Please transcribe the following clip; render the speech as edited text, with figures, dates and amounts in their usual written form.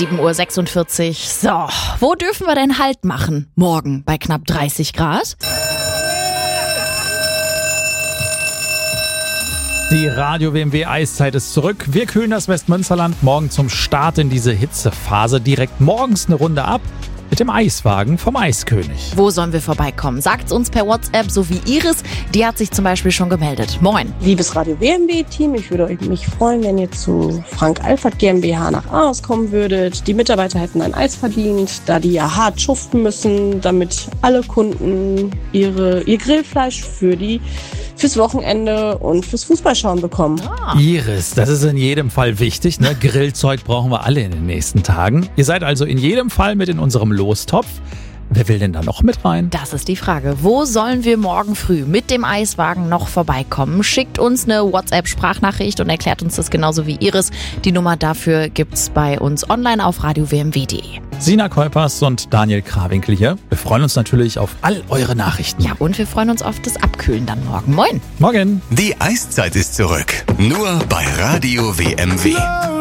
7:46 Uhr. So, wo dürfen wir denn Halt machen? Morgen bei knapp 30 Grad? Die Radio-WMW-Eiszeit ist zurück. Wir kühlen das Westmünsterland morgen zum Start in diese Hitzephase direkt morgens eine Runde ab mit dem Eiswagen vom Eiskönig. Wo sollen wir vorbeikommen? Sagt's uns per WhatsApp, so wie Iris. Die hat sich zum Beispiel schon gemeldet. Moin. Liebes Radio-WMW-Team, ich würde mich freuen, wenn ihr zu Frank Alfred GmbH nach Ahaus kommen würdet. Die Mitarbeiter hätten ein Eis verdient, da die ja hart schuften müssen, damit alle Kunden ihr Grillfleisch fürs Wochenende und fürs Fußballschauen bekommen. Iris, das ist in jedem Fall wichtig, ne? Grillzeug brauchen wir alle in den nächsten Tagen. Ihr seid also in jedem Fall mit in unserem Lostopf. Wer will denn da noch mit rein? Das ist die Frage. Wo sollen wir morgen früh mit dem Eiswagen noch vorbeikommen? Schickt uns eine WhatsApp-Sprachnachricht und erklärt uns das genauso wie Iris. Die Nummer dafür gibt's bei uns online auf radio-wmw.de. Sina Kuipers und Daniel Krawinkel hier. Wir freuen uns natürlich auf all eure Nachrichten. Ja, und wir freuen uns auf das Abkühlen dann morgen. Moin. Morgen. Die Eiszeit ist zurück. Nur bei Radio WMW.